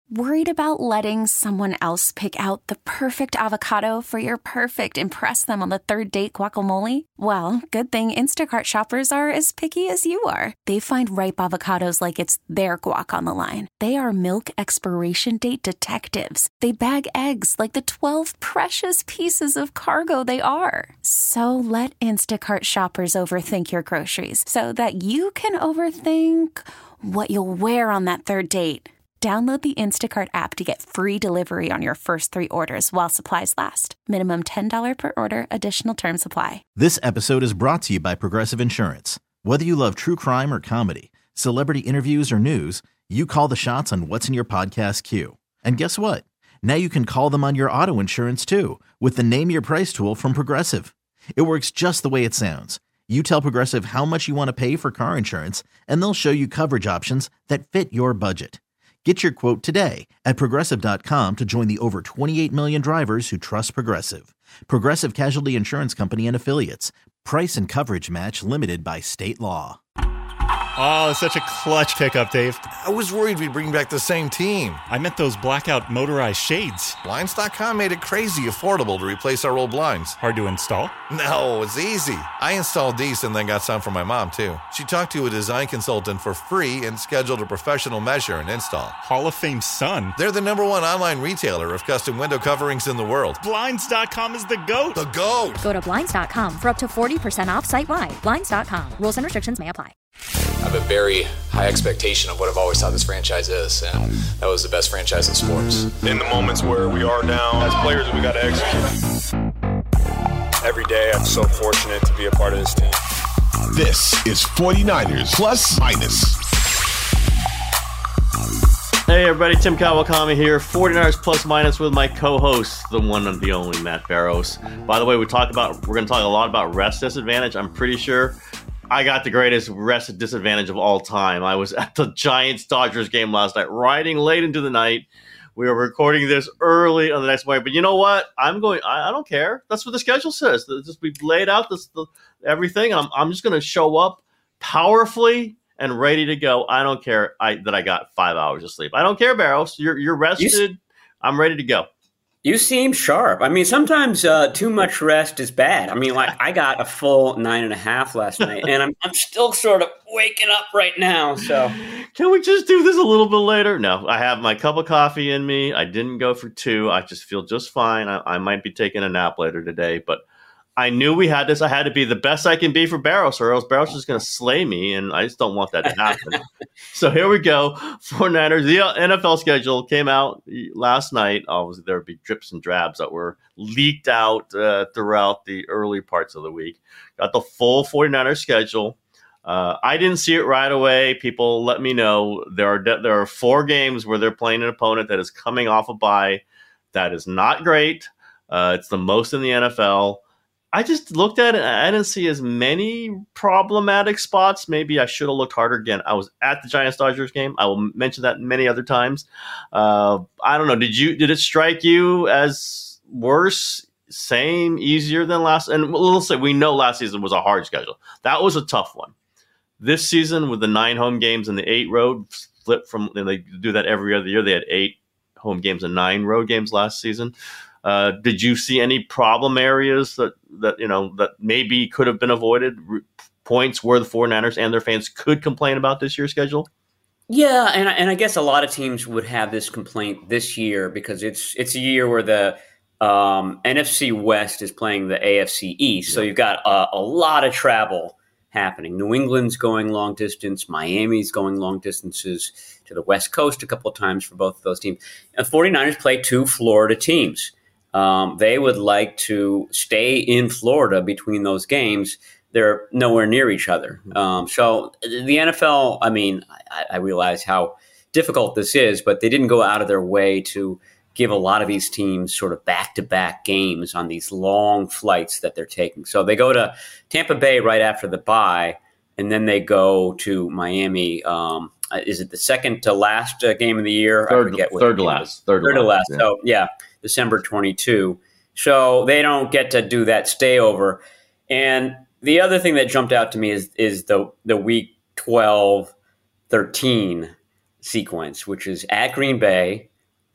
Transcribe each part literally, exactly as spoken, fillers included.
Worried about letting someone else pick out the perfect avocado for your perfect impress them on the third date guacamole? Well, good thing Instacart shoppers are as picky as you are. They find ripe avocados like it's their guac on the line. They are milk expiration date detectives. They bag eggs like the twelve precious pieces of cargo they are. So let Instacart shoppers overthink your groceries so that you can overthink what you'll wear on that third date. Download the Instacart app to get free delivery on your first three orders while supplies last. Minimum ten dollars per order. Additional terms apply. This episode is brought to you by Progressive Insurance. Whether you love true crime or comedy, celebrity interviews or news, you call the shots on what's in your podcast queue. And guess what? Now you can call them on your auto insurance too with the Name Your Price tool from Progressive. It works just the way it sounds. You tell Progressive how much you want to pay for car insurance, and they'll show you coverage options that fit your budget. Get your quote today at Progressive dot com to join the over twenty-eight million drivers who trust Progressive. Progressive Casualty Insurance Company and Affiliates. Price and coverage match limited by state law. Oh, such a clutch pickup, Dave. I was worried we'd bring back the same team. I meant those blackout motorized shades. Blinds dot com made it crazy affordable to replace our old blinds. Hard to install? No, it's easy. I installed these and then got some for my mom, too. She talked to a design consultant for free and scheduled a professional measure and install. Hall of Fame son. They're the number one online retailer of custom window coverings in the world. Blinds dot com is the GOAT. The GOAT. Go to Blinds dot com for up to forty percent off site-wide. Blinds dot com. Rules and restrictions may apply. I have a very high expectation of what I've always thought this franchise is, and that was the best franchise in sports. In the moments where we are down, as players, we got to execute. Every day, I'm so fortunate to be a part of this team. This is forty-niners Plus Minus. Hey everybody, Tim Kawakami here, forty-niners Plus Minus with my co-host, the one and the only Matt Barrows. By the way, we talk about we're going to talk a lot about rest disadvantage. I'm pretty sure I got the greatest rest disadvantage of all time. I was at the Giants-Dodgers game last night, riding late into the night. We were recording this early on the next morning, but you know what? I'm going. I, I don't care. That's what the schedule says. Just we've laid out this the, everything. I'm I'm just going to show up powerfully and ready to go. I don't care I, that I got five hours of sleep. I don't care, Barrows. You're you're rested. You, I'm ready to go. You seem sharp. I mean, sometimes uh, too much rest is bad. I mean, like I got a full nine and a half last night, and I'm I'm still sort of waking up right now. So, can we just do this a little bit later? No, I have my cup of coffee in me. I didn't go for two. I just feel just fine. I, I might be taking a nap later today, but I knew we had this. I had to be the best I can be for Barrows, or else Barrows is going to slay me, and I just don't want that to happen. So here we go. forty-niners. The N F L schedule came out last night. Obviously, there would be drips and drabs that were leaked out uh, throughout the early parts of the week. Got the full forty-niners schedule. Uh, I didn't see it right away. People let me know. There are de- there are four games where they're playing an opponent that is coming off a bye. That is not great. Uh, it's the most in the N F L. I just looked at it. I didn't see as many problematic spots. Maybe I should have looked harder again. I was at the Giants-Dodgers game. I will mention that many other times. Uh, I don't know. Did you? Did it strike you as worse, same, easier than last? And we'll say we know last season was a hard schedule. That was a tough one. This season with the nine home games and the eight road flip from, and they do that every other year. They had eight home games and nine road games last season. Uh, did you see any problem areas that, that you know that maybe could have been avoided? R- points where the forty-niners and their fans could complain about this year's schedule? Yeah, and and I guess a lot of teams would have this complaint this year because it's it's a year where the um, N F C West is playing the A F C East, so you've got a, a lot of travel happening. New England's going long distance, Miami's going long distances to the West Coast a couple of times for both of those teams. And forty-niners play two Florida teams. Um, they would like to stay in Florida between those games. They're nowhere near each other. Um, so the N F L, I mean, I, I realize how difficult this is, but they didn't go out of their way to give a lot of these teams sort of back-to-back games on these long flights that they're taking. So they go to Tampa Bay right after the bye, and then they go to Miami. Um, is it the second to last uh, game of the year? Third, I forget what third to last. Third, third to last. last. Yeah. So, yeah. December twenty-second. So they don't get to do that stayover. And the other thing that jumped out to me is is the the week twelve thirteen sequence, which is at Green Bay,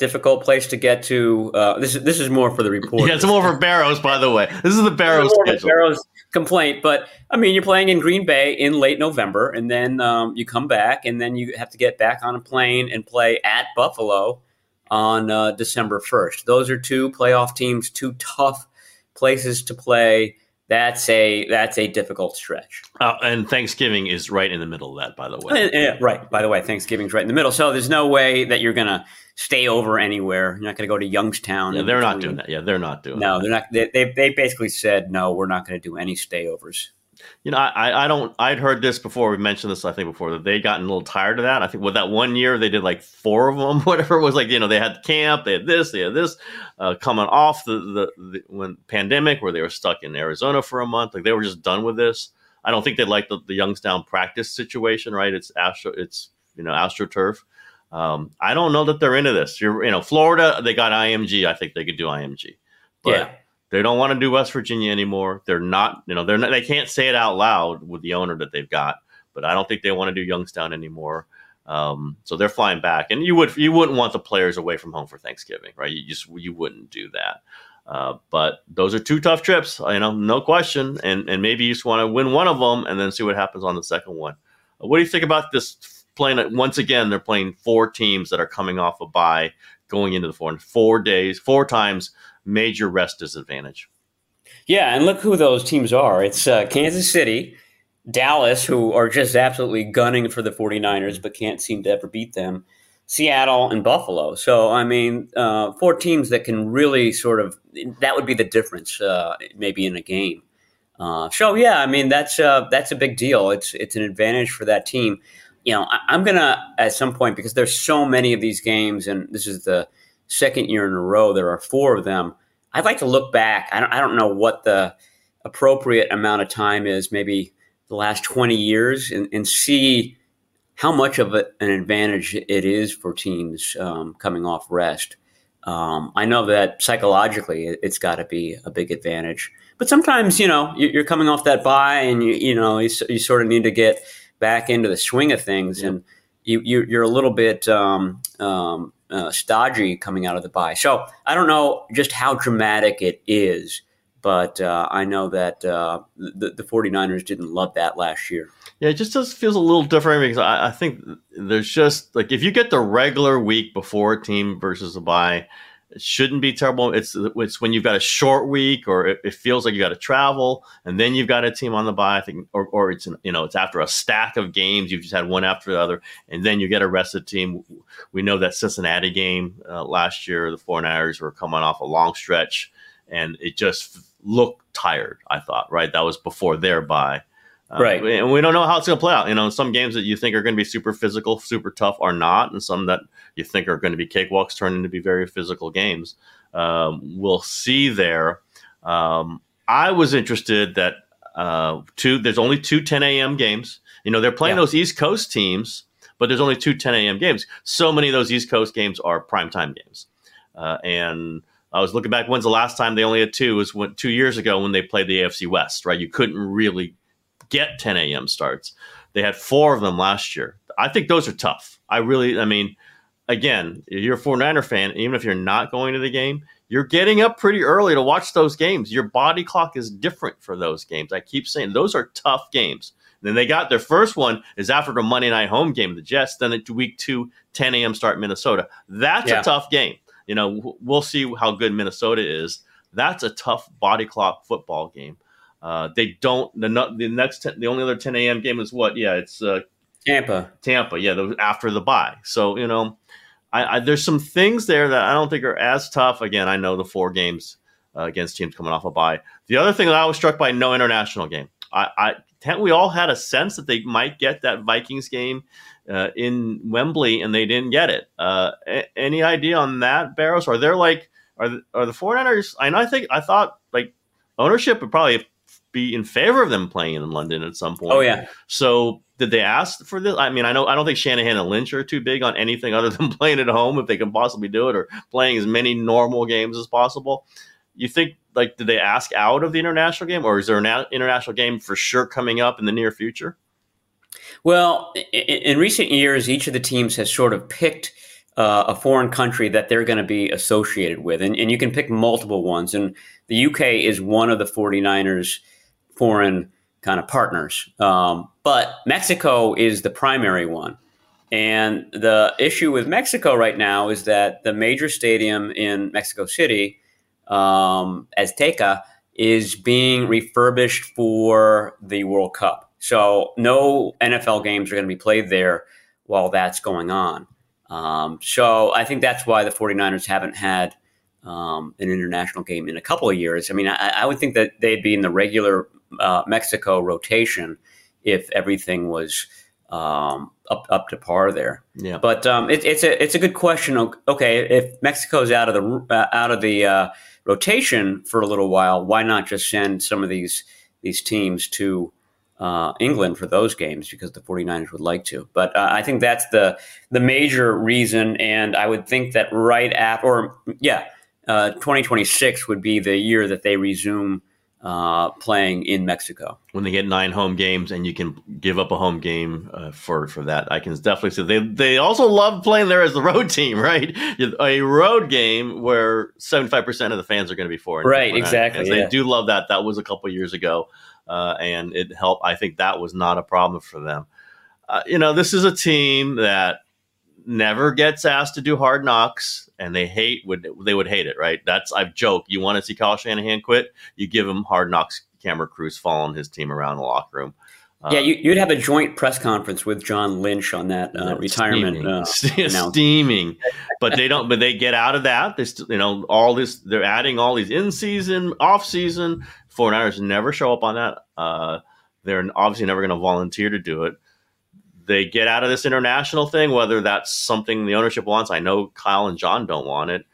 difficult place to get to. Uh, this is this is more for the reporters. Yeah, it's more for Barrows, by the way. This is the Barrows schedule. Barrows complaint, but I mean, you're playing in Green Bay in late November, and then um, you come back, and then you have to get back on a plane and play at Buffalo on uh, December first. Those are two playoff teams, two tough places to play. That's a that's a difficult stretch. Uh, and Thanksgiving is right in the middle of that, by the way. Uh, yeah, right. By the way, Thanksgiving's right in the middle. So there's no way that you're going to stay over anywhere. You're not going to go to Youngstown. Yeah, they're not doing that. Yeah, they're not doing no, that. No, they're not. They, they they basically said, no, we're not going to do any stayovers. You know, I, I don't. I'd heard this before. We mentioned this, I think, before that they'd gotten a little tired of that. I think with that one year they did like four of them, whatever it was. Like, you know, they had camp, they had this, they had this, uh, coming off the, the the when pandemic where they were stuck in Arizona for a month. Like they were just done with this. I don't think they liked the, the Youngstown practice situation. Right? It's Astro. It's you know AstroTurf. Um, I don't know that they're into this. You're you know Florida. They got I M G. I think they could do I M G. But yeah. They don't want to do West Virginia anymore. They're not, you know, they're not, they can't say it out loud with the owner that they've got, but I don't think they want to do Youngstown anymore. Um, so they're flying back, and you would, you wouldn't want the players away from home for Thanksgiving, right? You just, you wouldn't do that. Uh, but those are two tough trips, you know, no question. And, and maybe you just want to win one of them and then see what happens on the second one. What do you think about this playing? Once again, they're playing four teams that are coming off a bye going into the four, four days, four times. Major rest disadvantage. Yeah, and look who those teams are. It's uh, Kansas City, Dallas, who are just absolutely gunning for the 49ers but can't seem to ever beat them, Seattle, and Buffalo. So, I mean, uh, four teams that can really sort of – that would be the difference uh, maybe in a game. Uh, so, yeah, I mean, that's uh, that's a big deal. It's, it's an advantage for that team. You know, I, I'm going to, at some point, because there's so many of these games, and this is the – second year in a row, there are four of them. I'd like to look back. I don't, I don't know what the appropriate amount of time is, maybe the last twenty years, and, and see how much of a, an advantage it is for teams um, coming off rest. Um, I know that psychologically it, it's got to be a big advantage. But sometimes, you know, you're coming off that bye and, you, you know, you, you sort of need to get back into the swing of things. Yep. And you, you, you're a little bit um, um, – Uh, stodgy coming out of the bye. So I don't know just how dramatic it is, but uh, I know that uh, the, the 49ers didn't love that last year. Yeah, it just does feels a little different because I, I think there's just like if you get the regular week before a team versus a bye, it shouldn't be terrible. It's it's when you've got a short week or it, it feels like you got to travel and then you've got a team on the bye. I think, or, or it's you know it's after a stack of games. You've just had one after the other, and then you get a rested team. We know that Cincinnati game uh, last year, the 49ers were coming off a long stretch, and it just looked tired. I thought, right, that was before their bye. Uh, right. And we don't know how it's going to play out. You know, some games that you think are going to be super physical, super tough are not. And some that you think are going to be cakewalks turn into be very physical games. Um, we'll see there. Um, I was interested that uh, two, there's only two ten a.m. games. You know, they're playing yeah. those East Coast teams, but there's only two ten a.m. games. So many of those East Coast games are primetime games. Uh, and I was looking back, when's the last time they only had two? It was when, two years ago when they played the A F C West, right? You couldn't really get ten a.m. starts. They had four of them last year. I think those are tough. I really, I mean, again, if you're a 49er fan, even if you're not going to the game, you're getting up pretty early to watch those games. Your body clock is different for those games. I keep saying those are tough games. And then they got their first one is after the Monday night home game, the Jets, then at week two, ten a.m. start Minnesota. That's yeah. a tough game. You know, we'll see how good Minnesota is. That's a tough body clock football game. Uh, they don't. The, the next, ten, the only other ten a.m. game is what? Yeah, it's uh, Tampa. Tampa. Yeah, the, after the bye. So you know, I, I, there's some things there that I don't think are as tough. Again, I know the four games uh, against teams coming off a bye. The other thing that I was struck by, no international game. I, I haven't we all had a sense that they might get that Vikings game uh, in Wembley, and they didn't get it. Uh, a, any idea on that, Barrows? Are there like are the, are the 49ers? I know. I think I thought like ownership would probably be in favor of them playing in London at some point. Oh yeah. So did they ask for this? I mean, I know I don't think Shanahan and Lynch are too big on anything other than playing at home if they can possibly do it, or playing as many normal games as possible. You think like did they ask out of the international game, or is there an international game for sure coming up in the near future? Well, in, in recent years, each of the teams has sort of picked uh, a foreign country that they're going to be associated with. And, and you can pick multiple ones. And the U K is one of the 49ers foreign kind of partners. Um, but Mexico is the primary one. And the issue with Mexico right now is that the major stadium in Mexico City, um, Azteca, is being refurbished for the World Cup. So no N F L games are going to be played there while that's going on. Um, so I think that's why the 49ers haven't had um, an international game in a couple of years. I mean, I, I would think that they'd be in the regular uh, Mexico rotation if everything was um, up up to par there. Yeah. But um, it, it's a it's a good question. Okay, if Mexico's out of the uh, out of the uh, rotation for a little while, why not just send some of these these teams to Uh, England for those games, because the 49ers would like to. But uh, I think that's the the major reason, and I would think that right after, or yeah, uh, twenty twenty-six would be the year that they resume uh, playing in Mexico. When they get nine home games and you can give up a home game uh, for, for that, I can definitely say they they also love playing there as the road team, right? A road game where seventy-five percent of the fans are going to be foreign. Right, exactly. Yeah. They do love that. That was a couple years ago. Uh, and it helped. I think that was not a problem for them. Uh, you know, this is a team that never gets asked to do hard knocks, and they hate would they would hate it, right? That's I've joked. You want to see Kyle Shanahan quit? You give him hard knocks camera crews following his team around the locker room. Uh, yeah, you, you'd have a joint press conference with John Lynch on that uh, retirement steaming, uh, steaming. But they don't. But they get out of that. They, st- you know, all this. They're adding all these in season, off season. 49ers never show up on that. Uh, they're obviously never going to volunteer to do it. They get out of this international thing, whether that's something the ownership wants. I know Kyle and John don't want it.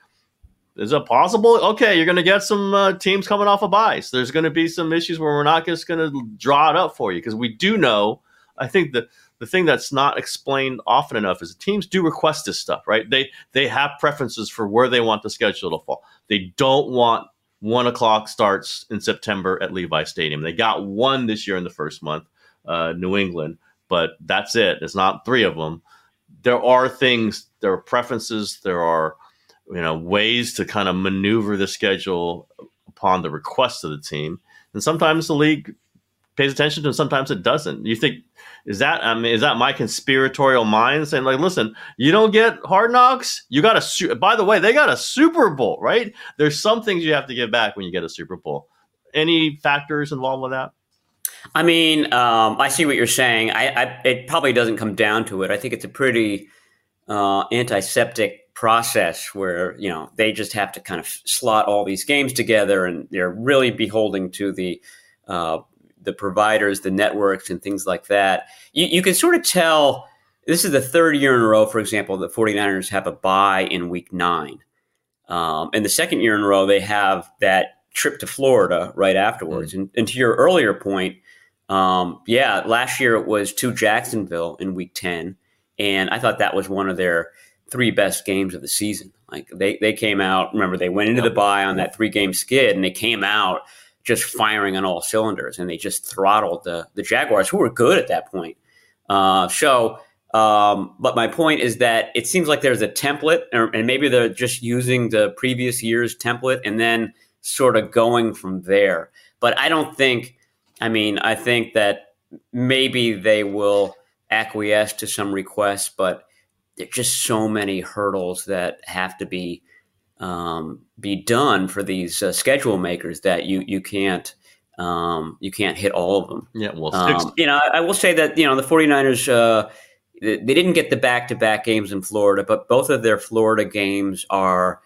Is it possible? Okay, you're going to get some uh, teams coming off of buys. There's going to be some issues where we're not just going to draw it up for you, because we do know, I think the, the thing that's not explained often enough is teams do request this stuff, right? They they have preferences for where they want the schedule to fall. They don't want one o'clock starts in September at Levi Stadium. They got one this year in the first month, uh, New England, but that's it. It's not three of them. There are things, there are preferences, there are, you know, ways to kind of maneuver the schedule upon the request of the team. And sometimes the league pays attention to it, and sometimes it doesn't. You think, is that, I mean, is that my conspiratorial mind saying, like, listen, you don't get hard knocks, you got a, by the way, they got a Super Bowl, right? There's some things you have to give back when you get a Super Bowl. Any factors involved with that? I mean, um, I see what you're saying. I, I, it probably doesn't come down to it. I think it's a pretty uh, antiseptic process where, you know, they just have to kind of slot all these games together, and they're really beholden to the uh, the providers, the networks, and things like that. You, you can sort of tell, this is the third year in a row, for example, the 49ers have a bye in week nine. Um, and the second year in a row, they have that trip to Florida right afterwards. Mm-hmm. And, and to your earlier point, um, yeah, last year it was to Jacksonville in week ten. And I thought that was one of their three best games of the season. Like they, they came out, remember, they went into the bye on that three game skid, and they came out just firing on all cylinders, and they just throttled the, the Jaguars, who were good at that point. Uh, so, um, but my point is that it seems like there's a template, or, and maybe they're just using the previous year's template and then sort of going from there. But I don't think, I mean, I think that maybe they will acquiesce to some requests, but there are just so many hurdles that have to be Um, be done for these uh, schedule makers that you you can't um, you can't hit all of them. Yeah, well, um, you know, I, I will say that, you know, the 49ers, uh, they didn't get the back-to-back games in Florida, but both of their Florida games are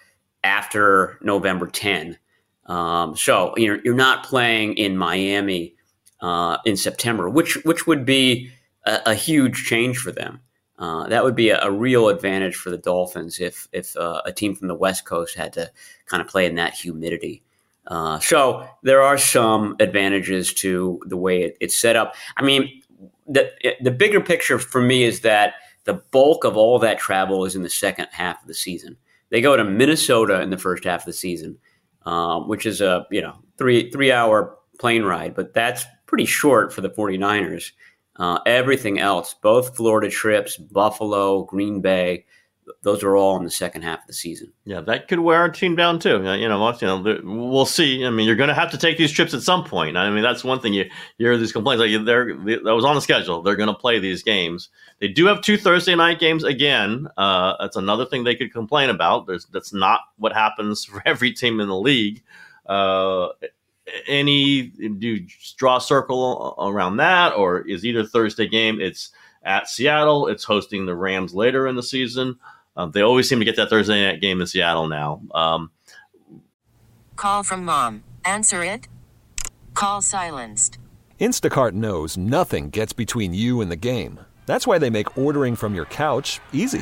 after November tenth. Um, so you're you're not playing in Miami uh, in September, which which would be a, a huge change for them. Uh, that would be a, a real advantage for the Dolphins if if uh, a team from the West Coast had to kind of play in that humidity. Uh, so there are some advantages to the way it, it's set up. I mean, the the bigger picture for me is that the bulk of all that travel is in the second half of the season. They go to Minnesota in the first half of the season, um, which is a you know three three hour plane ride, but that's pretty short for the 49ers. Uh, everything else, both Florida trips, Buffalo, Green Bay, those are all in the second half of the season. Yeah, that could wear our team down too. You know, you know, we'll see. I mean, you're going to have to take these trips at some point. I mean, that's one thing you, you hear these complaints. Like they're that was on the schedule. They're going to play these games. They do have two Thursday night games again. Uh, that's another thing they could complain about. There's, that's not what happens for every team in the league. Uh, any do you draw a circle around that, or is either Thursday game? It's at Seattle. It's hosting the Rams later in the season. Um, they always seem to get that Thursday night game in Seattle now. Um, Call from mom. Answer it. Call silenced. Instacart knows nothing gets between you and the game. That's why they make ordering from your couch easy.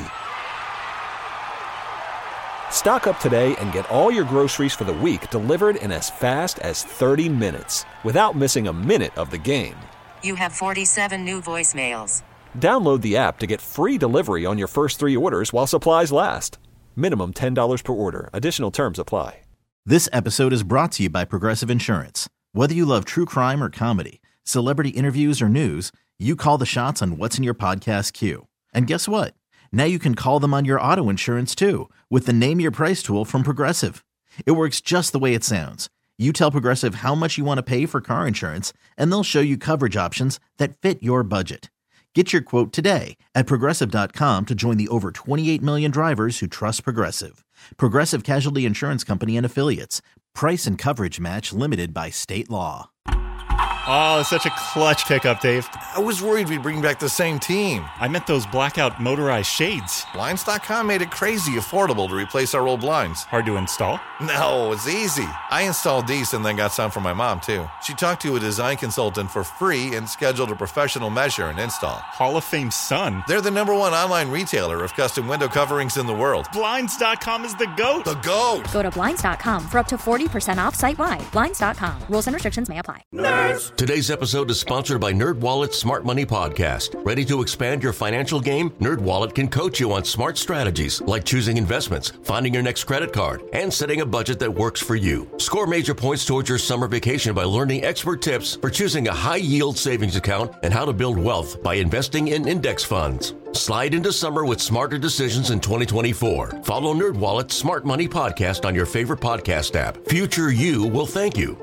Stock up today and get all your groceries for the week delivered in as fast as thirty minutes without missing a minute of the game. You have forty-seven new voicemails. Download the app to get free delivery on your first three orders while supplies last. Minimum ten dollars per order. Additional terms apply. This episode is brought to you by Progressive Insurance. Whether you love true crime or comedy, celebrity interviews or news, you call the shots on what's in your podcast queue. And guess what? Now you can call them on your auto insurance too with the Name Your Price tool from Progressive. It works just the way it sounds. You tell Progressive how much you want to pay for car insurance, and they'll show you coverage options that fit your budget. Get your quote today at Progressive dot com to join the over twenty-eight million drivers who trust Progressive. Progressive Casualty Insurance Company and Affiliates. Price and coverage match limited by state law. Oh, it's such a clutch pickup, Dave. I was worried we'd bring back the same team. I meant those blackout motorized shades. Blinds dot com made it crazy affordable to replace our old blinds. Hard to install? No, it's easy. I installed these and then got some for my mom, too. She talked to a design consultant for free and scheduled a professional measure and install. Hall of Fame son. They're the number one online retailer of custom window coverings in the world. Blinds dot com is the GOAT. The GOAT! Go to Blinds dot com for up to forty percent off site-wide. Blinds dot com. Rules and restrictions may apply. Nerds! Today's episode is sponsored by NerdWallet's Smart Money Podcast. Ready to expand your financial game? NerdWallet can coach you on smart strategies like choosing investments, finding your next credit card, and setting a budget that works for you. Score major points towards your summer vacation by learning expert tips for choosing a high-yield savings account and how to build wealth by investing in index funds. Slide into summer with smarter decisions in twenty twenty-four. Follow NerdWallet's Smart Money Podcast on your favorite podcast app. Future you will thank you.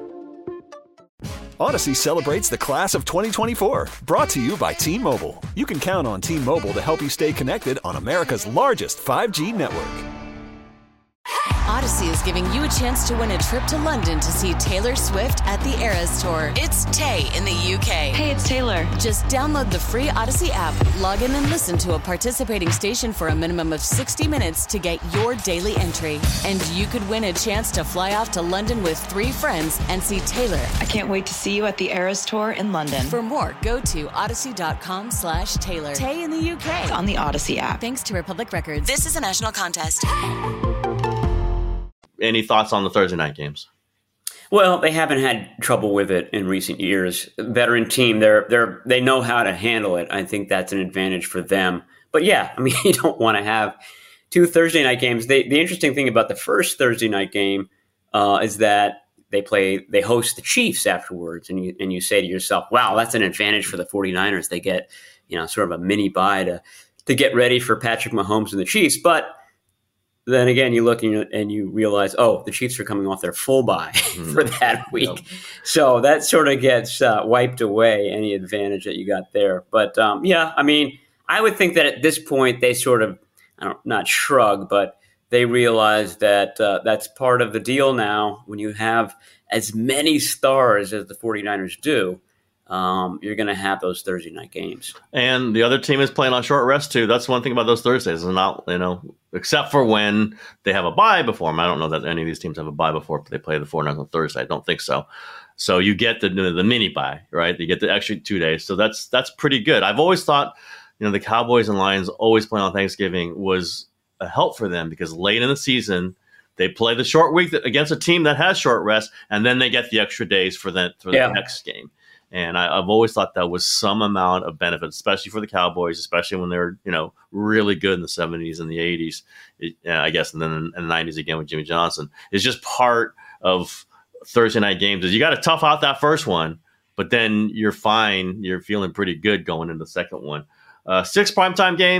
Odyssey celebrates the class of twenty twenty-four, brought to you by T-Mobile. You can count on T-Mobile to help you stay connected on America's largest five G network. Odyssey is giving you a chance to win a trip to London to see Taylor Swift at the Eras Tour. It's Tay in the U K. Hey, it's Taylor. Just download the free Odyssey app, log in and listen to a participating station for a minimum of sixty minutes to get your daily entry. And you could win a chance to fly off to London with three friends and see Taylor. I can't wait to see you at the Eras Tour in London. For more, go to odyssey.com slash Taylor. Tay in the U K. It's on the Odyssey app. Thanks to Republic Records. This is a national contest. Any thoughts on the Thursday night games? Well, they haven't had trouble with it in recent years. Veteran team, they're they're they know how to handle it. I think that's an advantage for them. But yeah, I mean, you don't want to have two Thursday night games. They, the interesting thing about the first Thursday night game uh, is that they play they host the Chiefs afterwards, and you and you say to yourself, "Wow, that's an advantage for the 49ers." They get, you know, sort of a mini bye to to get ready for Patrick Mahomes and the Chiefs, but then again, you look and you, and you realize, oh, the Chiefs are coming off their full bye mm. for that week. Yep. So that sort of gets uh, wiped away, any advantage that you got there. But um, yeah, I mean, I would think that at this point they sort of, I don't not shrug, but they realize that uh, that's part of the deal now. When you have as many stars as the 49ers do, Um, you're going to have those Thursday night games. And the other team is playing on short rest too. That's one thing about those Thursdays. Is not, you know, except for when they have a bye before them. I don't know that any of these teams have a bye before they play the 49ers on Thursday. I don't think so. So you get the the mini bye, right? You get the extra two days. So that's that's pretty good. I've always thought, you know, the Cowboys and Lions always playing on Thanksgiving was a help for them because late in the season they play the short week against a team that has short rest, and then they get the extra days for the, for the yeah. next game. And I, I've always thought that was some amount of benefit, especially for the Cowboys, especially when they were, you know, really good in the seventies and the eighties, it, uh, I guess, and then in, in the nineties again with Jimmy Johnson. It's just part of Thursday night games is you got to tough out that first one, but then you're fine. You're feeling pretty good going into the second one. Uh, six primetime games,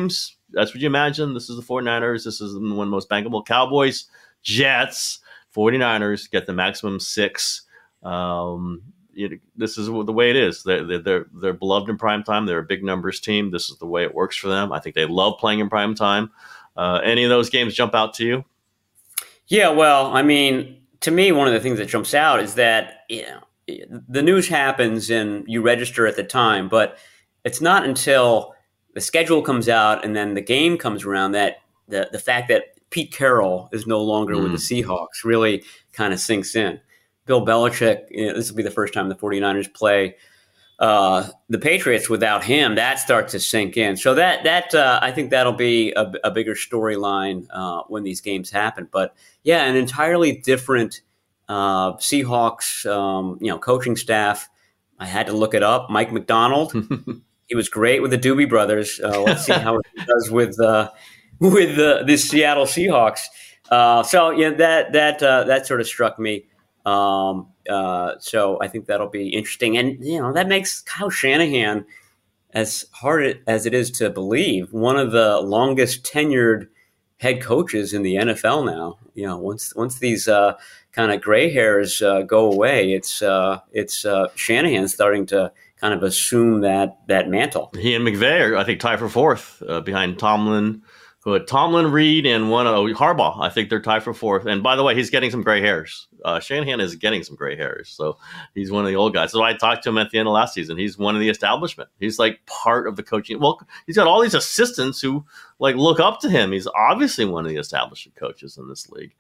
that's what you imagine. This is the 49ers. This is one of the most bankable. Cowboys, Jets, 49ers get the maximum six. Um, it, this is the way it is. They're, they're, they're beloved in prime time. They're a big numbers team. This is the way it works for them. I think they love playing in prime time. Uh, any of those games jump out to you? Yeah, well, I mean, to me, one of the things that jumps out is that, you know, the news happens and you register at the time, but it's not until the schedule comes out and then the game comes around that the, the fact that Pete Carroll is no longer mm. with the Seahawks really kind of sinks in. Bill Belichick, you know, this will be the first time the 49ers play uh, the Patriots without him. That starts to sink in. So that, that uh, I think that'll be a, a bigger storyline uh, when these games happen. But, yeah, an entirely different Uh, Seahawks, um, you know, coaching staff. I had to look it up. Mike McDonald, he was great with the Doobie Brothers. Uh, let's see how he does with uh, with uh, the Seattle Seahawks. Uh, so yeah, that that uh, that sort of struck me. Um, uh, so I think that'll be interesting, and you know, that makes Kyle Shanahan, as hard as it is to believe, one of the longest tenured head coaches in the N F L now. You know, once once these uh, kind of gray hairs uh, go away, it's uh, it's uh, Shanahan starting to kind of assume that that mantle. He and McVay are, I think, tied for fourth uh, behind Tomlin, who had Tomlin, Reed, and one oh, Harbaugh. I think they're tied for fourth. And by the way, he's getting some gray hairs. Uh, Shanahan is getting some gray hairs, so he's one of the old guys. So I talked to him at the end of last season. He's one of the establishment. He's like part of the coaching. Well, he's got all these assistants who like look up to him. He's obviously one of the establishment coaches in this league.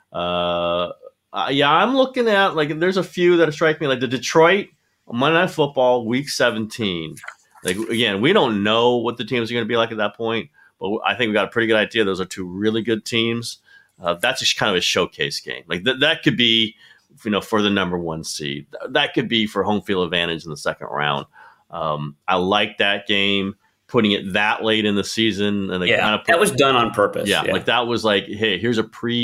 Uh, Uh, yeah, I'm looking at, like, there's a few that strike me, like the Detroit Monday Night Football Week seventeen. Like, again, we don't know what the teams are going to be like at that point, but I think we got a pretty good idea. Those are two really good teams. Uh, that's just kind of a showcase game. Like, th- that could be, you know, for the number one seed. That could be for home field advantage in the second round. Um, I like that game, putting it that late in the season. And yeah, kind of put, that was done on purpose. Yeah, yeah, like that was like, hey, here's a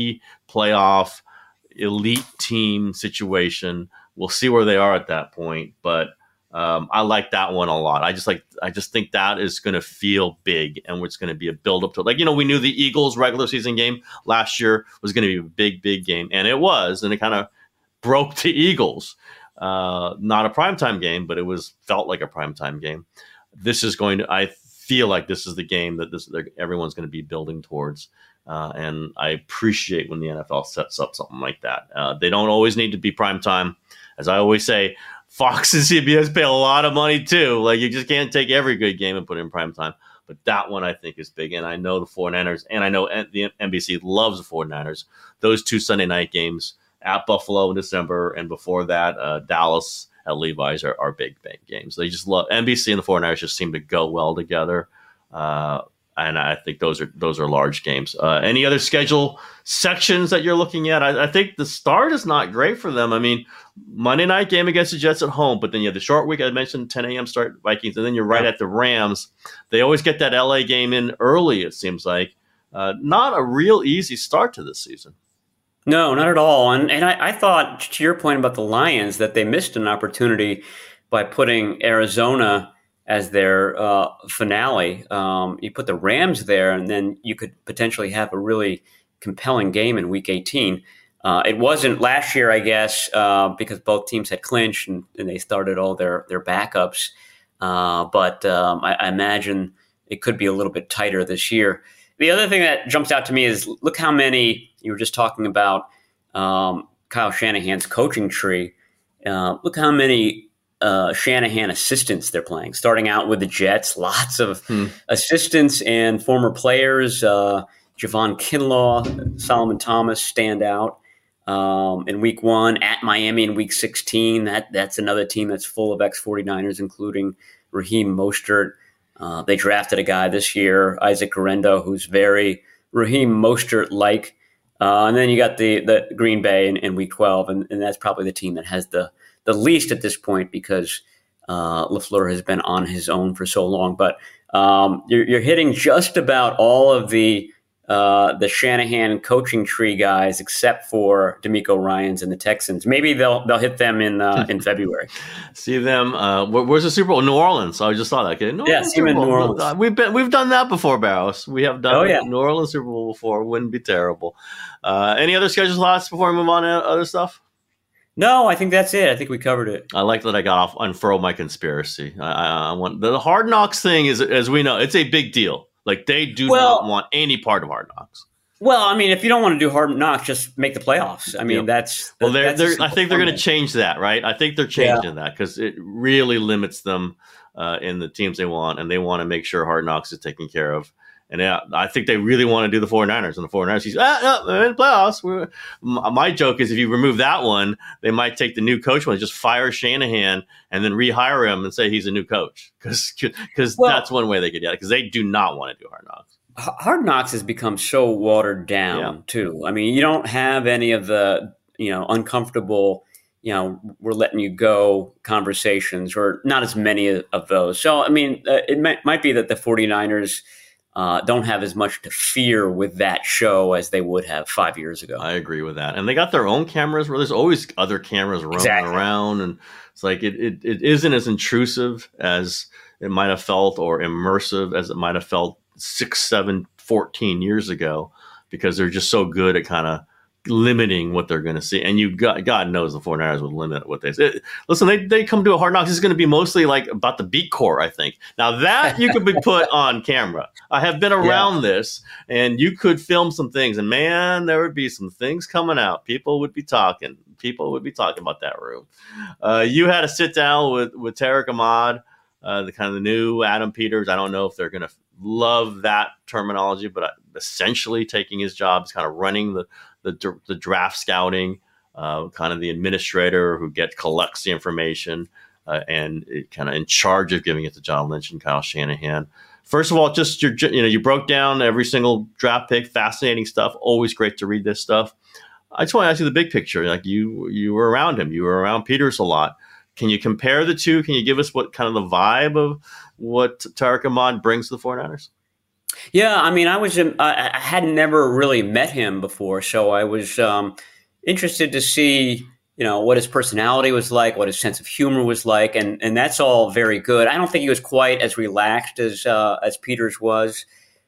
pre-playoff elite team situation. We'll see where they are at that point, but um, I like that one a lot. I just like, I just think that is going to feel big, and it's going to be a build up to, like, you know, we knew the Eagles regular season game last year was going to be a big, big game, and it was, and it kind of broke the Eagles. Uh, not a primetime game, but it was felt like a primetime game. This is going to, I feel like this is the game that this everyone's going to be building towards. Uh, and I appreciate when the N F L sets up something like that. Uh, they don't always need to be prime time. As I always say, Fox and C B S pay a lot of money too. Like, you just can't take every good game and put it in prime time. But that one I think is big. And I know the 49ers, and I know the N B C loves the 49ers. Those two Sunday night games at Buffalo in December, and before that, uh, Dallas at Levi's are, are big, big games. They just love N B C, and the 49ers just seem to go well together. Uh, And I think those are those are large games. Uh, any other schedule sections that you're looking at? I, I think the start is not great for them. I mean, Monday night game against the Jets at home, but then you have the short week. I mentioned ten a.m. start Vikings, and then you're right yeah. at the Rams. They always get that L A game in early, it seems like. Uh, not a real easy start to this season. No, not at all. And and I, I thought, to your point about the Lions, that they missed an opportunity by putting Arizona as their uh, finale. Um, you put the Rams there, and then you could potentially have a really compelling game in Week eighteen. Uh, it wasn't last year, I guess, uh, because both teams had clinched and, and they started all their, their backups. Uh, but um, I, I imagine it could be a little bit tighter this year. The other thing that jumps out to me is, look how many, you were just talking about um, Kyle Shanahan's coaching tree. Uh, look how many Uh, Shanahan assistants they're playing, starting out with the Jets, lots of hmm. assistants and former players. Uh, Javon Kinlaw, Solomon Thomas stand out um, in week one, at Miami in week sixteen. That That's another team that's full of ex 49ers, including Raheem Mostert. Uh, they drafted a guy this year, Isaac Guerendo, who's very Raheem Mostert-like. Uh, and then you got the, the Green Bay in, in week twelve, and, and that's probably the team that has the the least at this point, because uh, LaFleur has been on his own for so long. But um, you're, you're hitting just about all of the uh, the Shanahan coaching tree guys, except for DeMeco Ryans and the Texans. Maybe they'll they'll hit them in uh, in February. See them. Uh, where, where's the Super Bowl? New Orleans. I just saw that. Okay, New yeah, Orleans see them in New Bowl. Orleans. We've been we've done that before, Barrows. We have done oh, yeah. New Orleans Super Bowl before. Wouldn't be terrible. Uh, any other schedule thoughts before we move on to other stuff? No, I think that's it. I think we covered it. I like that I got off unfurl my conspiracy. I, I, I want the Hard Knocks thing is, as we know, it's a big deal. Like they do well, not want any part of Hard Knocks. Well, I mean, if you don't want to do Hard Knocks, just make the playoffs. I mean, yep. that's well. They're, that's they're, I think they're going to change that, right? I think they're changing yeah. that because it really limits them uh, in the teams they want, and they want to make sure Hard Knocks is taken care of. And yeah, I think they really want to do the 49ers. And the 49ers, he's, ah, no, they're in the playoffs. We're, my joke is if you remove that one, they might take the new coach one, just fire Shanahan and then rehire him and say he's a new coach. Because well, that's one way they could get it, because they do not want to do Hard Knocks. Hard Knocks has become so watered down, yeah. too. I mean, you don't have any of the, you know, uncomfortable, you know, we're letting you go conversations, or not as many of those. So, I mean, uh, it might, might be that the 49ers uh, don't have as much to fear with that show as they would have five years ago. I agree with that. And they got their own cameras where there's always other cameras roaming exactly. around. And it's like it, it, it isn't as intrusive as it might have felt, or immersive as it might have felt six, seven, fourteen years ago, because they're just so good at kind of limiting what they're going to see. And you got, God knows the 49ers would limit what they say. Listen, they, they come to a Hard Knocks. This is going to be mostly like about the beat core, I think. Now that you could be put on camera. I have been around yeah. this, and you could film some things, and man, there would be some things coming out. People would be talking. People would be talking about that room. Uh, you had a sit down with, with Tariq Ahmad, uh, the kind of the new Adam Peters. I don't know if they're going to love that terminology, but essentially taking his job is kind of running the the, the draft scouting, uh, kind of the administrator who gets collects the information uh, and kind of in charge of giving it to John Lynch and Kyle Shanahan. First of all, just your, you know, you broke down every single draft pick, fascinating stuff. Always great to read this stuff. I just want to ask you the big picture. Like you, you were around him, you were around Peters a lot. Can you compare the two? Can you give us what kind of the vibe of what Tariq Ahmad brings to the 49ers? Yeah, I mean, I was I, I had never really met him before, so I was um, interested to see, you know, what his personality was like, what his sense of humor was like, and and that's all very good. I don't think he was quite as relaxed as uh, as Peters was.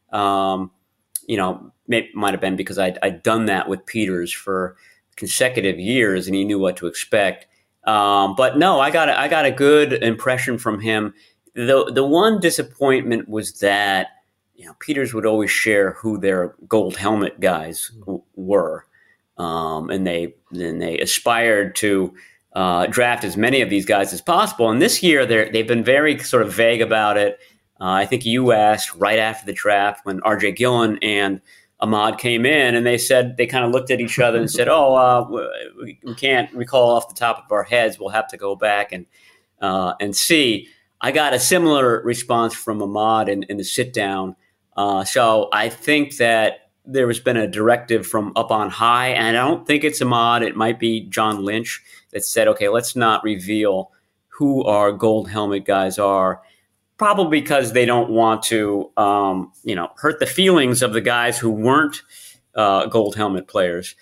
Um, you know, it might have been because I'd, I'd done that with Peters for consecutive years, and he knew what to expect. Um, but no, I got a, I got a good impression from him. The the one disappointment was that, you know, Peters would always share who their gold helmet guys w- were, um, and they and they aspired to uh, draft as many of these guys as possible. And this year, they they've been very sort of vague about it. Uh, I think you asked right after the draft when R J Gillen and Ahmad came in, and they said they kind of looked at each other and said, "Oh, uh, we, we can't recall off the top of our heads. We'll have to go back and uh, and see." I got a similar response from Ahmad in, in the sit down. Uh, so I think that there has been a directive from up on high, and I don't think it's Ahmad. It might be John Lynch that said, "Okay, let's not reveal who our gold helmet guys are." Probably because they don't want to, um, you know, hurt the feelings of the guys who weren't uh, gold helmet players,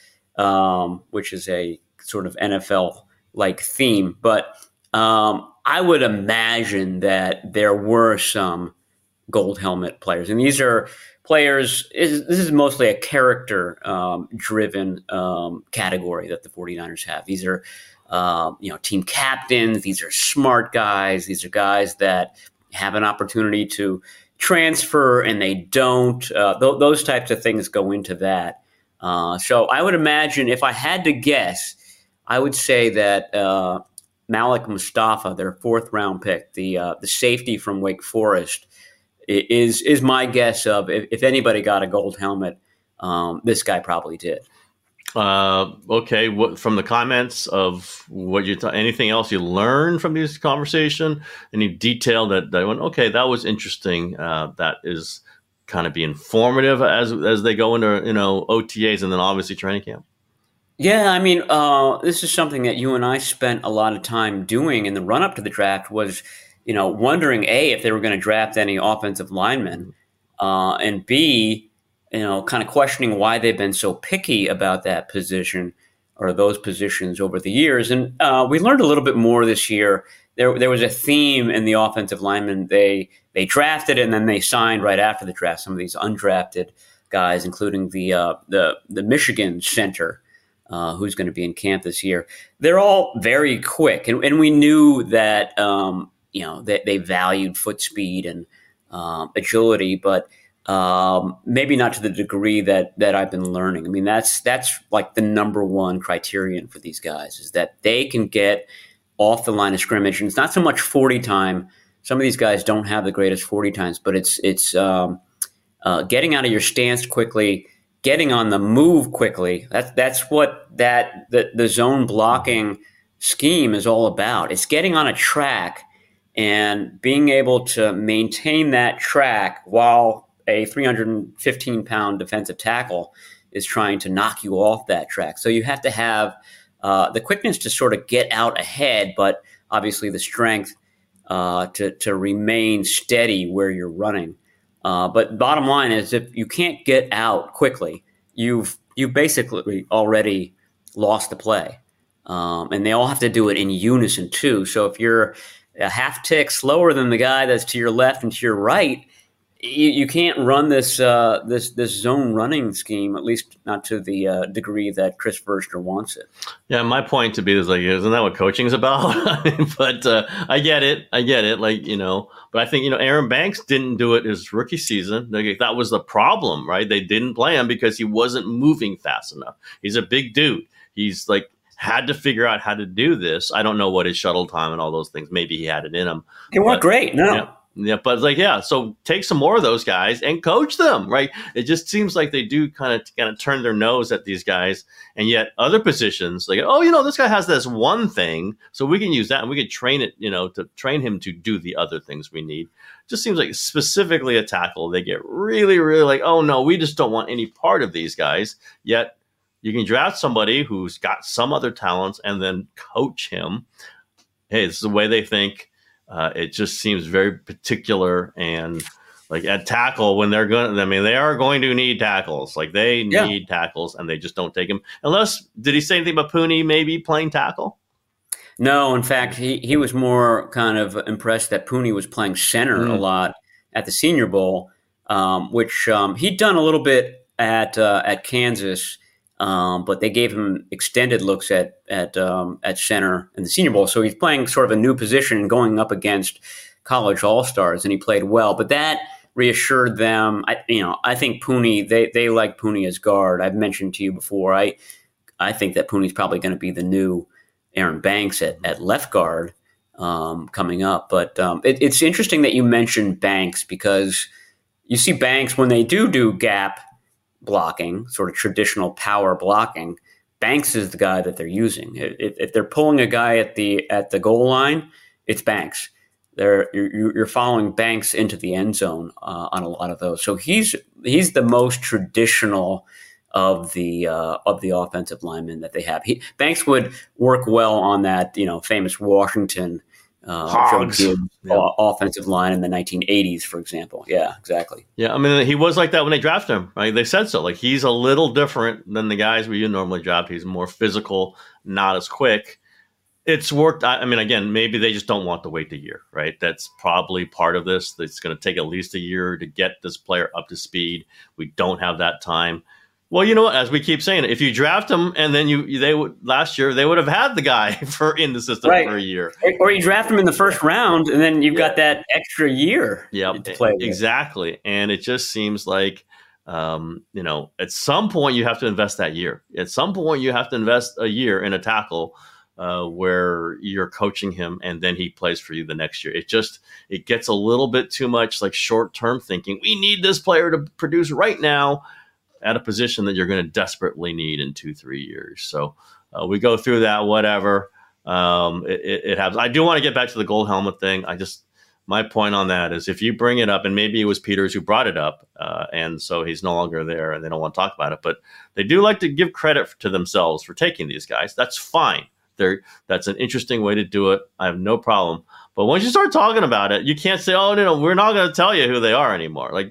um, which is a sort of N F L-like theme. But um, I would imagine that there were some gold helmet players, and these are players. Is, this is mostly a character-driven um, um, category that the 49ers have. These are, uh, you know, team captains. These are smart guys. These are guys that have an opportunity to transfer and they don't. Uh, th- those types of things go into that. Uh, so I would imagine, if I had to guess, I would say that uh, Malik Mustafa, their fourth round pick, the uh, the safety from Wake Forest, is is my guess of if, if anybody got a gold helmet, um, this guy probably did. Uh, okay. What, from the comments of what you, th- anything else you learned from this conversation? Any detail that, that went, okay, that was interesting. Uh, that is kind of be informative as, as they go into, you know, O T As and then obviously training camp. Yeah. I mean, uh, this is something that you and I spent a lot of time doing in the run up to the draft was, you know, wondering A, if they were going to draft any offensive linemen, uh, and B, you know, kind of questioning why they've been so picky about that position or those positions over the years. And uh, we learned a little bit more this year. There, there was a theme in the offensive linemen. They they drafted and then they signed right after the draft. Some of these undrafted guys, including the uh, the the Michigan center, uh, who's going to be in camp this year. They're all very quick, and, and we knew that um, you know that they, they valued foot speed and um, agility, but um, maybe not to the degree that that I've been learning. I mean, that's that's like the number one criterion for these guys is that they can get off the line of scrimmage, and it's not so much forty time. Some of these guys don't have the greatest forty times, but it's it's um, uh, getting out of your stance quickly, getting on the move quickly. That's that's what that the, the zone blocking scheme is all about. It's getting on a track and being able to maintain that track while a three hundred fifteen pound defensive tackle is trying to knock you off that track. So you have to have uh, the quickness to sort of get out ahead, but obviously the strength uh, to, to remain steady where you're running. Uh, but bottom line is if you can't get out quickly, you've you've basically already lost the play. Um, and they all have to do it in unison too. So if you're a half tick slower than the guy that's to your left and to your right, you, you can't run this uh, this this zone running scheme, at least not to the uh, degree that Chris Verster wants it. Yeah, my point to be is like, isn't that what coaching is about? But uh, I get it, I get it. Like you know, but I think you know, Aaron Banks didn't do it his rookie season. Like, that was the problem, right? They didn't play him because he wasn't moving fast enough. He's a big dude. He's like had to figure out how to do this. I don't know what his shuttle time and all those things. Maybe he had it in him. It worked great. No. Yeah. Yeah, but like, yeah, so take some more of those guys and coach them, right? It just seems like they do kind of kind of turn their nose at these guys, and yet other positions, like, oh, you know, this guy has this one thing, so we can use that and we can train it, you know, to train him to do the other things we need. It just seems like specifically a tackle, they get really, really like, oh no, we just don't want any part of these guys. Yet you can draft somebody who's got some other talents and then coach him. Hey, it's the way they think. Uh, it just seems very particular, and like at tackle when they're going to, I mean, they are going to need tackles. Like they need yeah. tackles, and they just don't take them. Unless, did he say anything about Pooney maybe playing tackle? No, in fact, he, he was more kind of impressed that Pooney was playing center mm. a lot at the Senior Bowl, um, which um, he'd done a little bit at uh, at Kansas. Um, but they gave him extended looks at at um, at center in the Senior Bowl, so he's playing sort of a new position and going up against college all-stars, and he played well. But that reassured them. I, you know, I think Pooney they they like Pooney as guard. I've mentioned to you before. I I think that Pooney's probably going to be the new Aaron Banks at, at left guard um, coming up. But um, it, it's interesting that you mentioned Banks because you see Banks when they do do gap blocking, sort of traditional power blocking, Banks is the guy that they're using. If, if they're pulling a guy at the at the goal line, it's Banks. They're you're, you're following Banks into the end zone uh, on a lot of those. So he's he's the most traditional of the uh, of the offensive linemen that they have. He, Banks would work well on that, you know, famous Washington Uh, yeah. offensive line in the nineteen eighties, for example. Yeah, exactly. Yeah, I mean, he was like that when they drafted him, right? They said so. Like, he's a little different than the guys we normally draft. He's more physical, not as quick. It's worked. I mean, again, maybe they just don't want to wait a year, right? That's probably part of this. It's going to take at least a year to get this player up to speed. We don't have that time. Well, you know what? As we keep saying, if you draft him and then you they would last year they would have had the guy for in the system right. for a year, or you draft him in the first round and then you've yeah. got that extra year. Yeah, to play exactly. With. And it just seems like um, you know, at some point you have to invest that year. At some point you have to invest a year in a tackle uh, where you're coaching him and then he plays for you the next year. It just it gets a little bit too much like short term thinking. We need this player to produce right now at a position that you're going to desperately need in two, three years. So uh, we go through that, whatever. Um, it, it, it happens. I do want to get back to the gold helmet thing. I just, my point on that is if you bring it up, and maybe it was Peters who brought it up, uh, and so he's no longer there and they don't want to talk about it, but they do like to give credit to themselves for taking these guys. That's fine. They're, that's an interesting way to do it. I have no problem. But once you start talking about it, you can't say, oh, no, no, we're not going to tell you who they are anymore. Like that,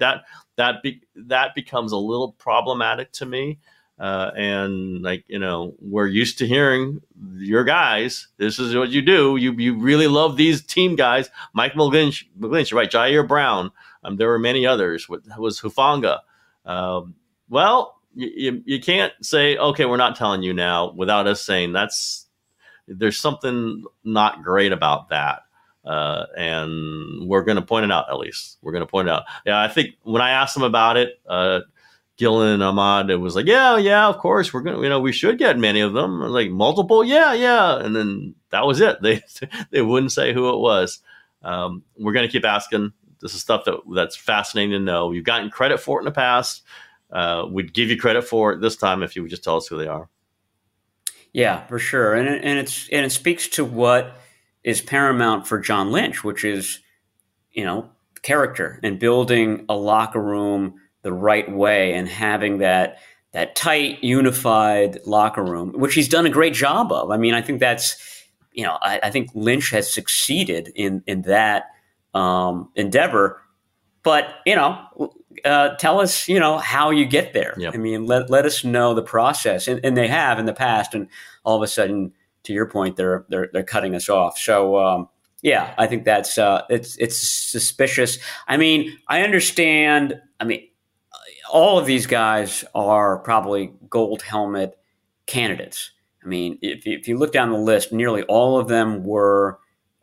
that be, that becomes a little problematic to me. Uh, and like, you know, we're used to hearing your guys. This is what you do. You you really love these team guys. Mike McGlinchey, McGlinchey right? Jair Brown. Um, there were many others. What was Hufanga? Um, well, you, you you can't say, okay, we're not telling you now without us saying that's there's something not great about that. Uh, and we're going to point it out. At least we're going to point it out. Yeah, I think when I asked them about it. Uh, Gillen and Ahmad, it was like, yeah, yeah, of course, we're gonna, you know, we should get many of them, like multiple, yeah, yeah, and then that was it. They they wouldn't say who it was. Um, we're gonna keep asking. This is stuff that that's fascinating to know. You've gotten credit for it in the past. Uh, we'd give you credit for it this time if you would just tell us who they are. Yeah, for sure, and it, and it's and it speaks to what is paramount for John Lynch, which is, you know, character and building a locker room the right way and having that that tight, unified locker room, which he's done a great job of. I mean, I think that's, you know, I, I think Lynch has succeeded in in that um, endeavor. But, you know, uh, tell us, you know, how you get there. Yep. I mean, let let us know the process, and, and they have in the past, and all of a sudden, to your point, they're they're they're cutting us off. So. Um, yeah, I think that's uh, it's it's suspicious. I mean, I understand. I mean. All of these guys are probably gold helmet candidates. I mean, if you, if you look down the list, nearly all of them were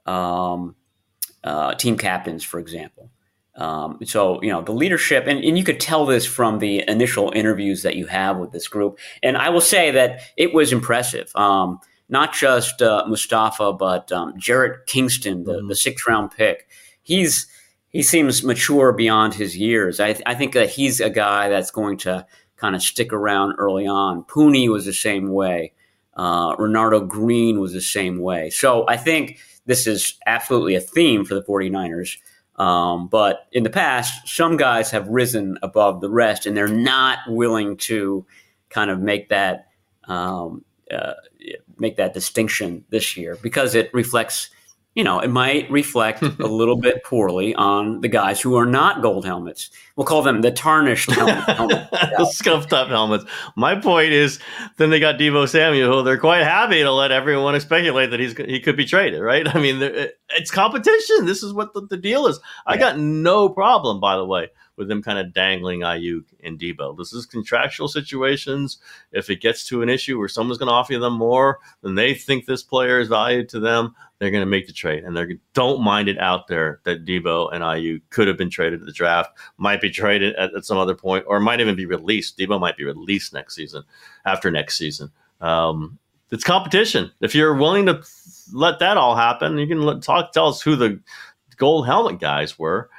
um, uh, team captains, for example. Um, so, you know, the leadership, and, and you could tell this from the initial interviews that you have with this group. And I will say that it was impressive. Um, not just uh, Mustafa, but um, Jarrett Kingston, the, mm-hmm. the sixth round pick. He's He seems mature beyond his years. I, th- I think that he's a guy that's going to kind of stick around early on. Pooney was the same way. Uh, Renardo Green was the same way. So I think this is absolutely a theme for the 49ers. Um, but in the past, some guys have risen above the rest, and they're not willing to kind of make that um, uh, make that distinction this year because it reflects. You know, it might reflect a little bit poorly on the guys who are not gold helmets. We'll call them the tarnished helmet. helmet. The scuffed up helmets. My point is, then they got Deebo Samuel, who they're quite happy to let everyone speculate that he's he could be traded, right? I mean, it's competition. This is what the, the deal is. I yeah. got no problem, by the way, with them kind of dangling Ayuk and Deebo. This is contractual situations. If it gets to an issue where someone's going to offer them more than they think this player is valued to them, they're going to make the trade. And they don't mind it out there that Deebo and Ayuk could have been traded at the draft, might be traded at, at some other point, or might even be released. Deebo might be released next season, after next season. Um, it's competition. If you're willing to let that all happen, you can let, talk. Tell us who the gold helmet guys were.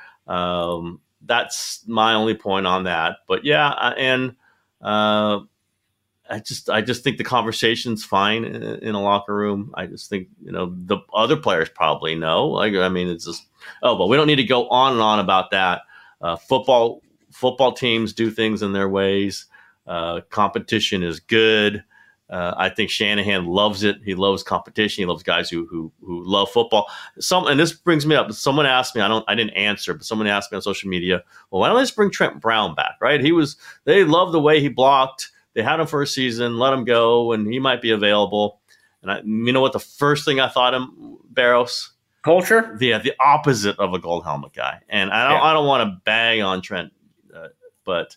Um, That's my only point on that. But yeah, and uh, I just I just think the conversation's fine in, in a locker room. I just think, you know, the other players probably know. Like, I mean, it's just, oh, but we don't need to go on and on about that. Uh, football football teams do things in their ways. Uh, competition is good. Uh, I think Shanahan loves it. He loves competition. He loves guys who who who love football. Some, and this brings me up. Someone asked me. I don't. I didn't answer, but someone asked me on social media. Well, why don't they just bring Trent Brown back? Right? He was. They love the way he blocked. They had him for a season. Let him go, and he might be available. And I, you know what? The first thing I thought him, Barros, culture. Yeah, the opposite of a gold helmet guy. And I don't. Yeah. I don't want to bag on Trent, uh, but.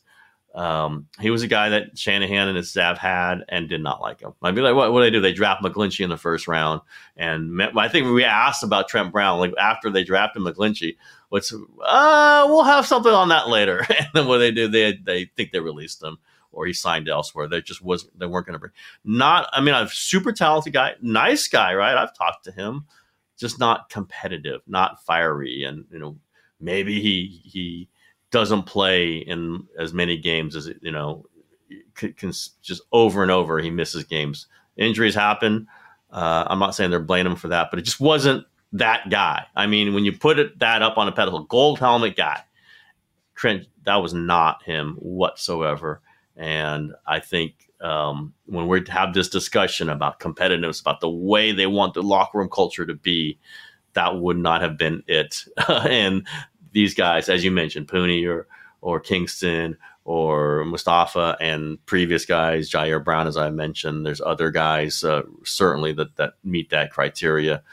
Um, he was a guy that Shanahan and his staff had and did not like him. I'd be like, what, what do they do? They draft McGlinchey in the first round. And I think we asked about Trent Brown, like after they drafted McGlinchey, what's, uh, we'll have something on that later. And then what they do, they, they think they released him or he signed elsewhere. They just wasn't, they weren't going to bring not, I mean, a super talented guy, nice guy, right? I've talked to him, just not competitive, not fiery. And, you know, maybe he, he, doesn't play in as many games as, you know, can, can just over and over. He misses games. Injuries happen. Uh, I'm not saying they're blaming him for that, but it just wasn't that guy. I mean, when you put it, that up on a pedestal, gold helmet guy, Trent, that was not him whatsoever. And I think um, when we have this discussion about competitiveness, about the way they want the locker room culture to be, that would not have been it. And these guys, as you mentioned, Pooney or or Kingston or Mustafa and previous guys, Jair Brown, as I mentioned. There's other guys uh, certainly that that meet that criteria.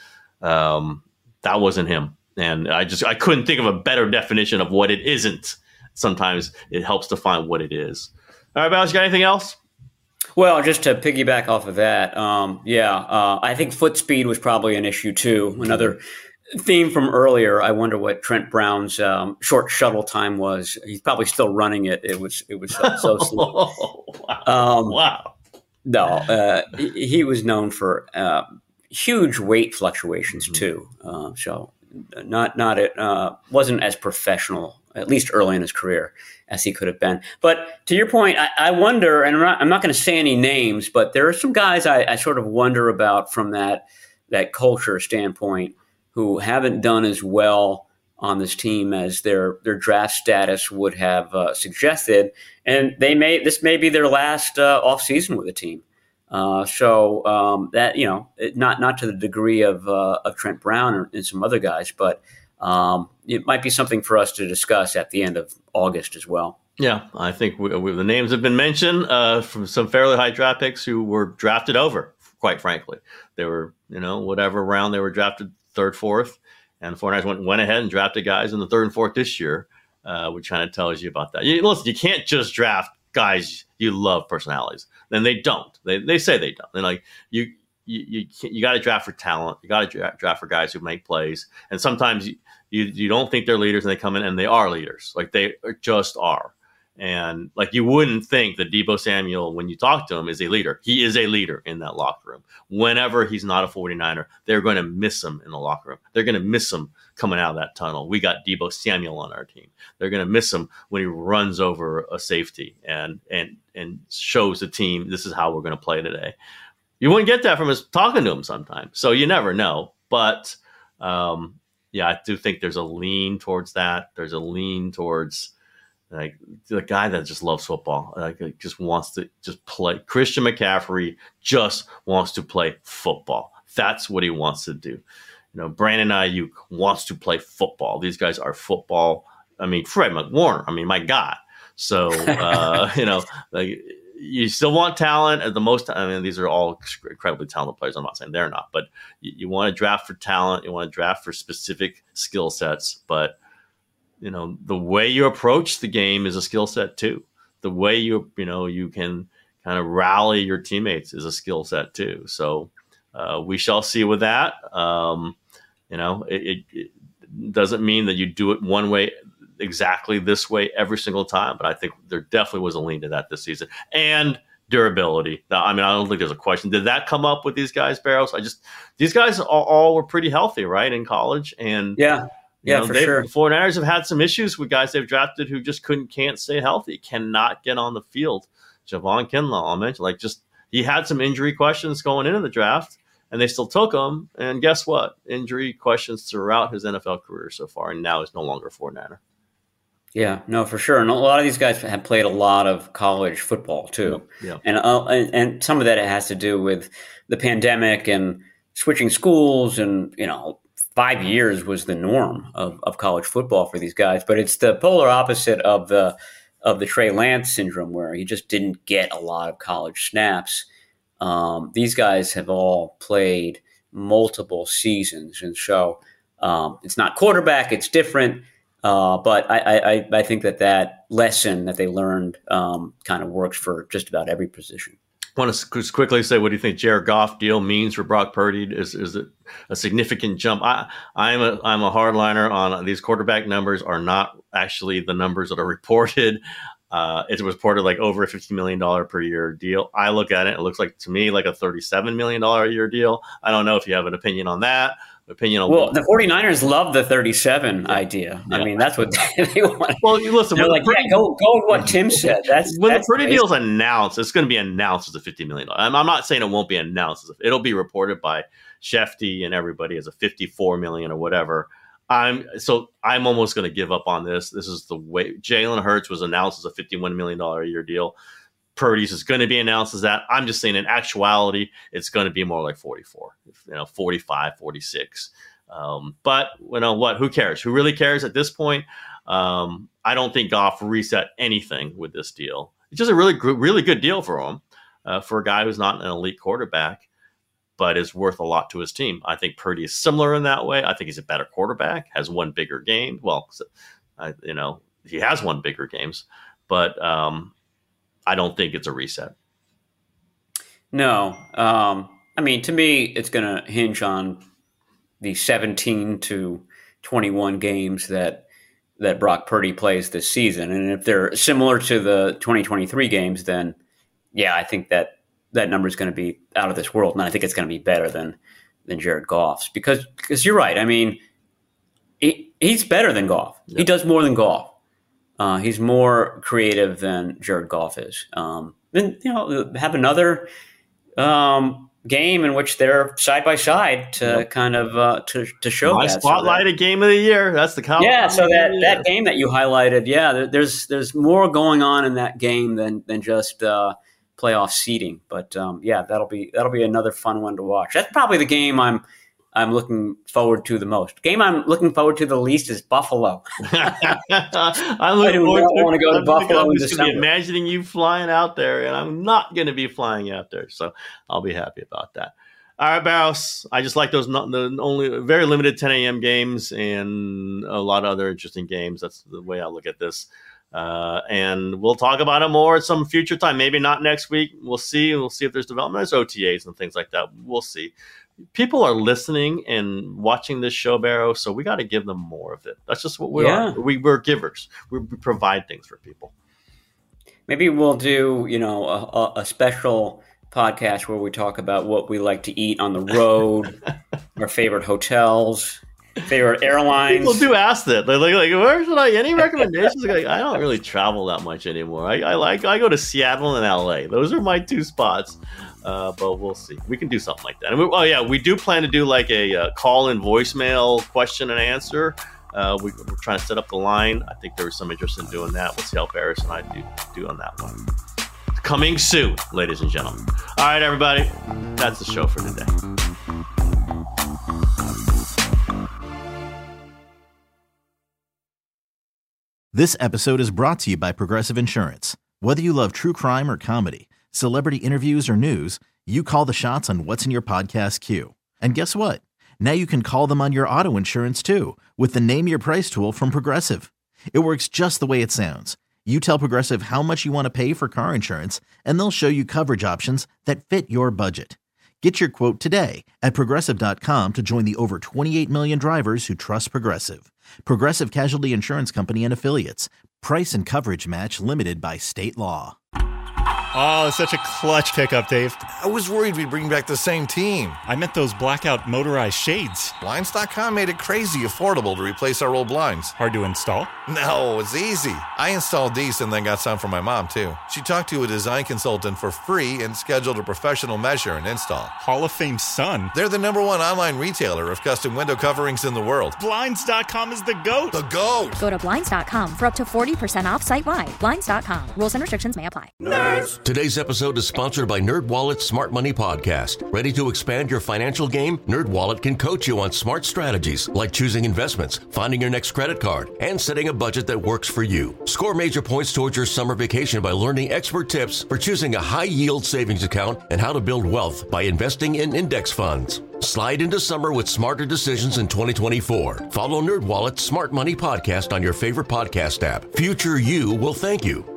Um, that wasn't him, and I just I couldn't think of a better definition of what it isn't. Sometimes it helps to find what it is. All right, Bal, you got anything else? Well, just to piggyback off of that, um, yeah, uh, I think foot speed was probably an issue too. Another theme from earlier. I wonder what Trent Brown's um, short shuttle time was. He's probably still running it. It was it was so, so slow. wow. Um, wow. No, uh, he, he was known for uh, huge weight fluctuations mm-hmm. too. Uh, so not not it uh, wasn't as professional, at least early in his career, as he could have been. But to your point, I, I wonder, and I'm not, I'm not going to say any names, but there are some guys I, I sort of wonder about from that that culture standpoint who haven't done as well on this team as their their draft status would have uh, suggested, and they may this may be their last uh, off season with the team. Uh, so um, that you know, not not to the degree of uh, of Trent Brown or, and some other guys, but um, it might be something for us to discuss at the end of August as well. Yeah, I think we, we, the names have been mentioned uh, from some fairly high draft picks who were drafted over. Quite frankly, they were you know whatever round they were drafted. Third, fourth, and the 49ers went, went ahead and drafted guys in the third and fourth this year, uh, which kind of tells you about that. You, listen, you can't just draft guys you love personalities. Then they don't. They they say they don't. They're like, you you you, you got to draft for talent. You got to dra- draft for guys who make plays. And sometimes you, you you don't think they're leaders, and they come in and they are leaders. Like they just are. And like you wouldn't think that Deebo Samuel, when you talk to him, is a leader. He is a leader in that locker room. Whenever he's not a 49er, they're going to miss him in the locker room. They're going to miss him coming out of that tunnel. We got Deebo Samuel on our team. They're going to miss him when he runs over a safety and and and shows the team this is how we're going to play today. You wouldn't get that from us talking to him sometimes. So you never know. But um, yeah, I do think there's a lean towards that. There's a lean towards like the guy that just loves football, like just wants to just play. Christian McCaffrey just wants to play football. That's what he wants to do. You know, Brandon Ayuk wants to play football. These guys are football. I mean, Fred McWarner. I mean, my God. So uh, you know, like you still want talent at the most. I mean, these are all incredibly talented players. I'm not saying they're not, but you, you want to draft for talent. You want to draft for specific skill sets, but you know, the way you approach the game is a skill set too. The way you, you know, you can kind of rally your teammates is a skill set too. So uh, we shall see with that. Um, you know, it, it, it doesn't mean that you do it one way, exactly this way every single time. But I think there definitely was a lean to that this season. And durability. Now, I mean, I don't think there's a question. Did that come up with these guys, Barrows? I just, these guys all, all were pretty healthy, right, in college. And yeah. You yeah, know, for they, sure. The 49ers have had some issues with guys they've drafted who just couldn't, can't stay healthy, cannot get on the field. Javon Kinlaw, I'll mention, like just he had some injury questions going into the draft, and they still took him. And guess what? Injury questions throughout his N F L career so far, and now he's no longer a 49er. Yeah, no, for sure. And a lot of these guys have played a lot of college football too. Yeah. And, uh, and and some of that has to do with the pandemic and switching schools, and you know. Five years was the norm of, of college football for these guys, but it's the polar opposite of the of the Trey Lance syndrome, where he just didn't get a lot of college snaps. Um, these guys have all played multiple seasons, and so um, it's not quarterback; it's different. Uh, but I, I, I think that that lesson that they learned um, kind of works for just about every position. I want to just quickly say, what do you think Jared Goff deal means for Brock Purdy? Is is it a significant jump? I I'm a I'm a hardliner on these quarterback numbers are not actually the numbers that are reported. Uh, it was reported like over a fifty million dollars per year deal. I look at it, it looks like to me like a thirty-seven million dollars a year deal. I don't know if you have an opinion on that. Opinion on well, the 49ers love the thirty-seven yeah. idea. Yeah. I mean, that's what they want. Well, you listen. They're like, pretty, yeah, go go with what Tim said. That's when that's the Purdy amazing. deal's announced, it's going to be announced as a fifty million dollars. I'm, I'm not saying it won't be announced. It'll be reported by Shefty and everybody as a fifty-four million dollars or whatever. I'm so I'm almost going to give up on this. This is the way Jalen Hurts was announced as a fifty-one million dollars a year deal. Purdy's is going to be announced as that. I'm just saying in actuality, it's going to be more like forty-four, you know, forty-five, forty-six. Um, but you know what? Who cares? Who really cares at this point? Um, I don't think Goff reset anything with this deal. It's just a really, really good deal for him, uh, for a guy who's not an elite quarterback, but is worth a lot to his team. I think Purdy is similar in that way. I think he's a better quarterback, has one bigger game. Well, uh, you know, he has won bigger games, but um, I don't think it's a reset. No. Um, I mean, to me, it's going to hinge on the seventeen to twenty-one games that that Brock Purdy plays this season. And if they're similar to the twenty twenty-three games, then yeah, I think that that number is going to be out of this world. And I think it's going to be better than, than Jared Goff's because, because you're right. I mean, he, he's better than Goff. Yep. He does more than Goff. Uh, he's more creative than Jared Goff is. Um, then, you know, have another um, game in which they're side by side to yep. kind of uh, to to show My that. spotlighted so that, game of the year. That's the count. Yeah, so that, that game that you highlighted, yeah, there, there's there's more going on in that game than than just uh, playoff seeding. But um, yeah, that'll be that'll be another fun one to watch. That's probably the game I'm I'm looking forward to the most. Game I'm looking forward to the least is Buffalo. I, look I do forward not to, want to go to I'm Buffalo I'm in just gonna December. be imagining you flying out there, and I'm not going to be flying out there, so I'll be happy about that. All right, Barros. I just like those not, the only very limited ten a.m. games and a lot of other interesting games. That's the way I look at this. Uh, and we'll talk about it more at some future time. Maybe not next week. We'll see. We'll see if there's development. There's O T As and things like that. We'll see. People are listening and watching this show, Barrow, so we got to give them more of it. That's just what we Yeah. are. We, we're givers. We, we provide things for people. Maybe we'll do, you know, a, a special podcast where we talk about what we like to eat on the road, our favorite hotels, favorite airlines. People do ask that. They're like, like, where should I? Any recommendations? Like, I don't really travel that much anymore. I, I like I go to Seattle and L A. Those are my two spots. Uh, but we'll see. We can do something like that. And we, oh yeah, we do plan to do like a uh, call-in voicemail question and answer. Uh, we, we're trying to set up the line. I think there was some interest in doing that. We'll see how Barris and I do do on that one. Coming soon, ladies and gentlemen. All right, everybody. That's the show for today. This episode is brought to you by Progressive Insurance. Whether you love true crime or comedy, celebrity interviews or news, you call the shots on what's in your podcast queue. And guess what? Now you can call them on your auto insurance too with the Name Your Price tool from Progressive. It works just the way it sounds. You tell Progressive how much you want to pay for car insurance, and they'll show you coverage options that fit your budget. Get your quote today at Progressive dot com to join the over twenty-eight million drivers who trust Progressive. Progressive Casualty Insurance Company and Affiliates. Price and coverage match limited by state law. Oh, it's such a clutch pickup, Dave. I was worried we'd bring back the same team. I meant those blackout motorized shades. Blinds dot com made it crazy affordable to replace our old blinds. Hard to install? No, it's easy. I installed these and then got some for my mom, too. She talked to a design consultant for free and scheduled a professional measure and install. Hall of Fame son. They're the number one online retailer of custom window coverings in the world. Blinds dot com is the GOAT. The GOAT. Go to Blinds dot com for up to forty percent off site-wide. Blinds dot com. Rules and restrictions may apply. Nerds. Today's episode is sponsored by NerdWallet's Smart Money Podcast. Ready to expand your financial game? NerdWallet can coach you on smart strategies like choosing investments, finding your next credit card, and setting a budget that works for you. Score major points towards your summer vacation by learning expert tips for choosing a high-yield savings account and how to build wealth by investing in index funds. Slide into summer with smarter decisions in twenty twenty-four. Follow NerdWallet's Smart Money Podcast on your favorite podcast app. Future you will thank you.